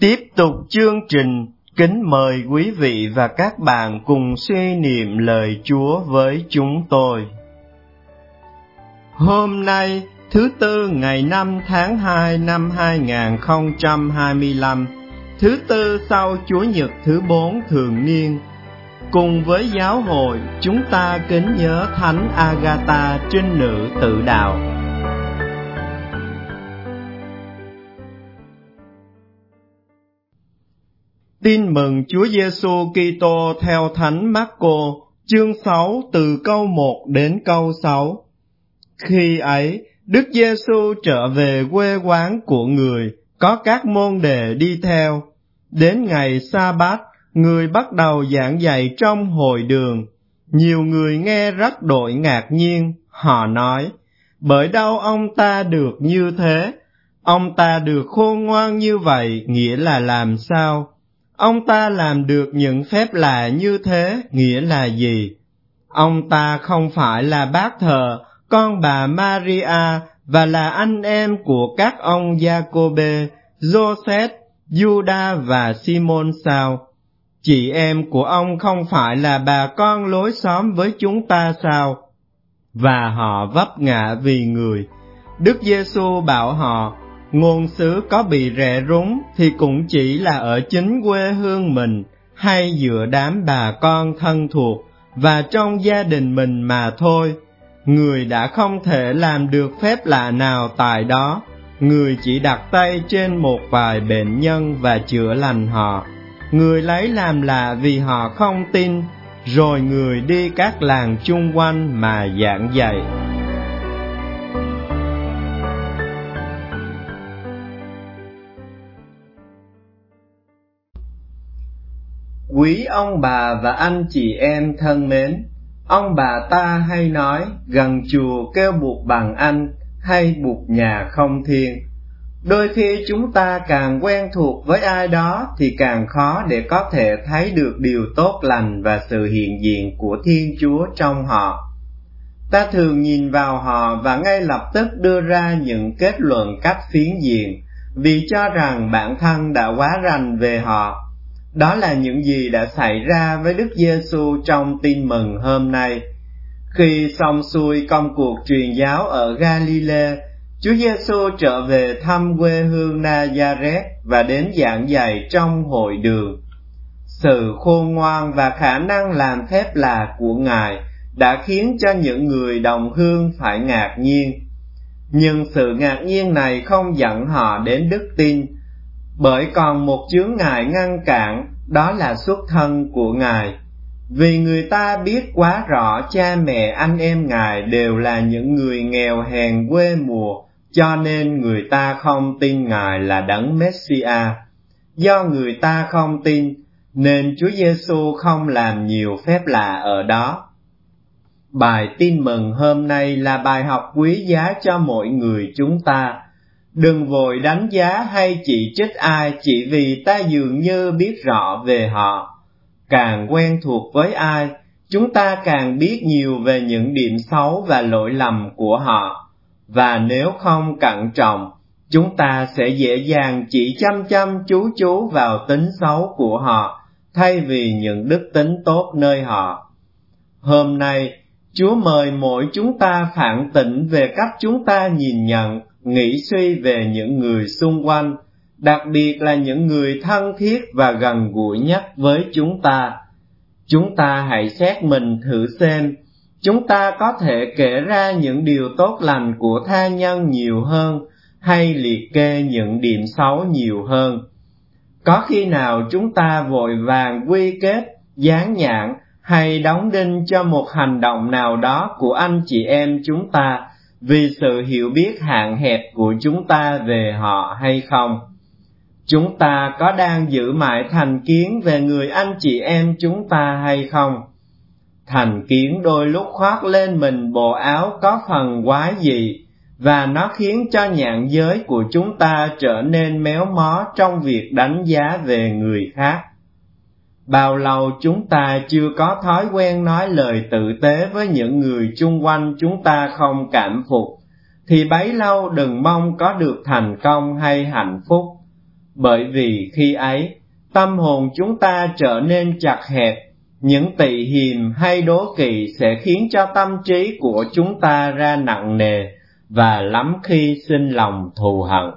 Tiếp tục chương trình, kính mời quý vị và các bạn cùng suy niệm lời Chúa với chúng tôi. Hôm nay, thứ Tư ngày 5 tháng 2 năm 2025, thứ Tư sau Chúa Nhật thứ 4 thường niên, cùng với giáo hội, chúng ta kính nhớ Thánh Agatha trinh nữ tự đạo. Tin mừng Chúa Giêsu Kitô theo Thánh Mác-cô, chương 6 từ câu 1 đến câu 6. Khi ấy, Đức Giêsu trở về quê quán của người, có các môn đệ đi theo. Đến ngày Sa-bát, người bắt đầu giảng dạy trong hội đường. Nhiều người nghe rất đội ngạc nhiên, họ nói: bởi đâu ông ta được như thế? Ông ta được khôn ngoan như vậy nghĩa là làm sao? Ông ta làm được những phép lạ như thế nghĩa là gì? Ông ta không phải là bác thờ, con bà Maria và là anh em của các ông Giacôbê, Joseph, Juda và Simon sao? Chị em của ông không phải là bà con lối xóm với chúng ta sao? Và họ vấp ngã vì người. Đức Giêsu bảo họ: ngôn sứ có bị rẻ rúng thì cũng chỉ là ở chính quê hương mình, hay giữa đám bà con thân thuộc và trong gia đình mình mà thôi. Người đã không thể làm được phép lạ nào tại đó. Người chỉ đặt tay trên một vài bệnh nhân và chữa lành họ. Người lấy làm lạ vì họ không tin, rồi người đi các làng chung quanh mà giảng dạy. Quý ông bà và anh chị em thân mến, ông bà ta hay nói gần chùa kêu buộc bằng anh, hay buộc nhà không thiên. Đôi khi chúng ta càng quen thuộc với ai đó thì càng khó để có thể thấy được điều tốt lành và sự hiện diện của Thiên Chúa trong họ. Ta thường nhìn vào họ và ngay lập tức đưa ra những kết luận cách phiến diện, vì cho rằng bản thân đã quá rành về họ. Đó là những gì đã xảy ra với Đức Giêsu trong tin mừng hôm nay. Khi xong xuôi công cuộc truyền giáo ở Galilee, Chúa Giêsu trở về thăm quê hương Na-gia-rét và đến giảng dạy trong hội đường. Sự khôn ngoan và khả năng làm phép lạ của Ngài đã khiến cho những người đồng hương phải ngạc nhiên. Nhưng sự ngạc nhiên này không dẫn họ đến đức tin, bởi còn một chướng ngại ngăn cản, đó là xuất thân của Ngài. Vì người ta biết quá rõ cha mẹ anh em Ngài đều là những người nghèo hèn quê mùa, cho nên người ta không tin Ngài là Đấng Messia. Do người ta không tin, nên Chúa Giêsu không làm nhiều phép lạ ở đó. Bài tin mừng hôm nay là bài học quý giá cho mỗi người chúng ta. Đừng vội đánh giá hay chỉ trích ai chỉ vì ta dường như biết rõ về họ. Càng quen thuộc với ai, chúng ta càng biết nhiều về những điểm xấu và lỗi lầm của họ. Và nếu không cẩn trọng, chúng ta sẽ dễ dàng chỉ chăm chú vào tính xấu của họ, thay vì những đức tính tốt nơi họ. Hôm nay, Chúa mời mỗi chúng ta phản tỉnh về cách chúng ta nhìn nhận, nghĩ suy về những người xung quanh, đặc biệt là những người thân thiết và gần gũi nhất với chúng ta. Chúng ta hãy xét mình thử xem, chúng ta có thể kể ra những điều tốt lành của tha nhân nhiều hơn, hay liệt kê những điểm xấu nhiều hơn. Có khi nào chúng ta vội vàng quy kết, dán nhãn hay đóng đinh cho một hành động nào đó của anh chị em chúng ta vì sự hiểu biết hạn hẹp của chúng ta về họ hay không? Chúng ta có đang giữ mãi thành kiến về người anh chị em chúng ta hay không? Thành kiến đôi lúc khoác lên mình bộ áo có phần quái dị, và nó khiến cho nhãn giới của chúng ta trở nên méo mó trong việc đánh giá về người khác. Bao lâu chúng ta chưa có thói quen nói lời tử tế với những người chung quanh chúng ta không cảm phục, thì bấy lâu đừng mong có được thành công hay hạnh phúc. bởi vì khi ấy, tâm hồn chúng ta trở nên chặt hẹp, những tị hiềm hay đố kỵ sẽ khiến cho tâm trí của chúng ta ra nặng nề và lắm khi sinh lòng thù hận.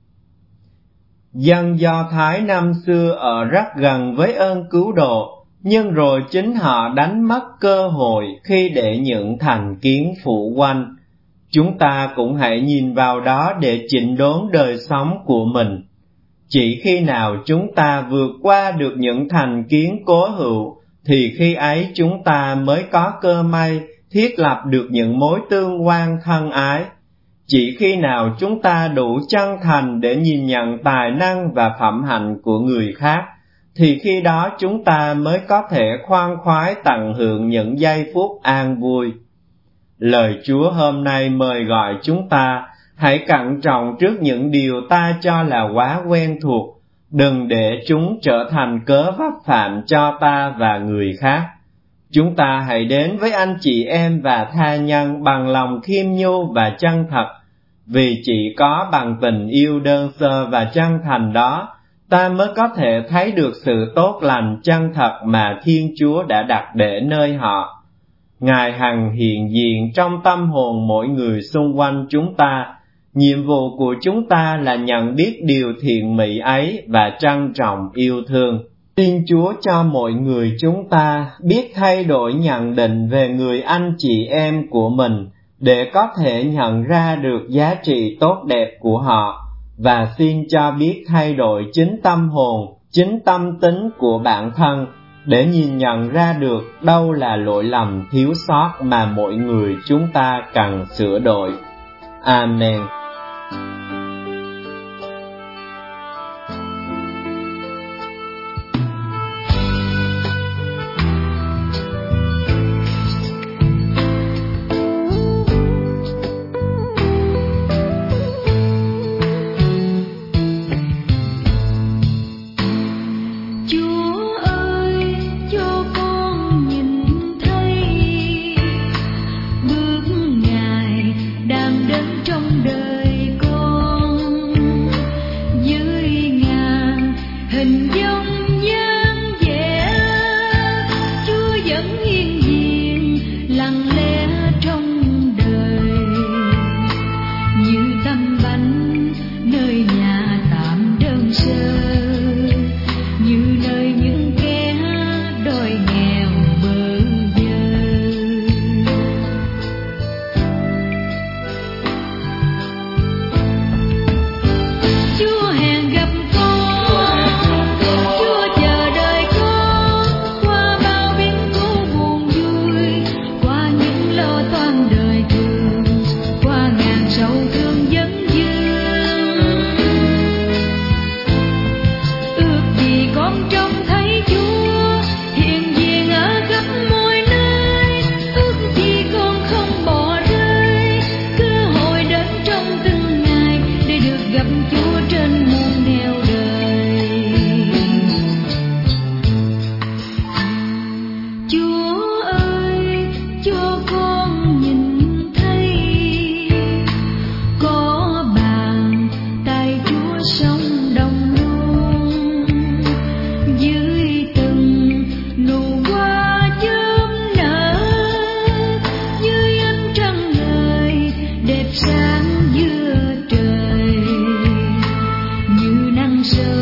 Dân Do Thái năm xưa ở rất gần với ơn cứu độ, nhưng rồi chính họ đánh mất cơ hội khi để những thành kiến phủ quanh. Chúng ta cũng hãy nhìn vào đó để chỉnh đốn đời sống của mình. Chỉ khi nào chúng ta vượt qua được những thành kiến cố hữu, thì khi ấy chúng ta mới có cơ may thiết lập được những mối tương quan thân ái. Chỉ khi nào chúng ta đủ chân thành để nhìn nhận tài năng và phẩm hạnh của người khác, thì khi đó chúng ta mới có thể khoan khoái tận hưởng những giây phút an vui. Lời Chúa hôm nay mời gọi chúng ta hãy cẩn trọng trước những điều ta cho là quá quen thuộc, đừng để chúng trở thành cớ vấp phạm cho ta và người khác. Chúng ta hãy đến với anh chị em và tha nhân bằng lòng khiêm nhu và chân thật, vì chỉ có bằng tình yêu đơn sơ và chân thành đó, ta mới có thể thấy được sự tốt lành chân thật mà Thiên Chúa đã đặt để nơi họ. Ngài hằng hiện diện trong tâm hồn mỗi người xung quanh chúng ta. Nhiệm vụ của chúng ta là nhận biết điều thiện mỹ ấy và trân trọng yêu thương. Xin Chúa cho mỗi người chúng ta biết thay đổi nhận định về người anh chị em của mình để có thể nhận ra được giá trị tốt đẹp của họ, và xin cho biết thay đổi chính tâm hồn, chính tâm tính của bản thân để nhìn nhận ra được đâu là lỗi lầm thiếu sót mà mỗi người chúng ta cần sửa đổi. Amen. Sáng giữa trời như nắng sớm.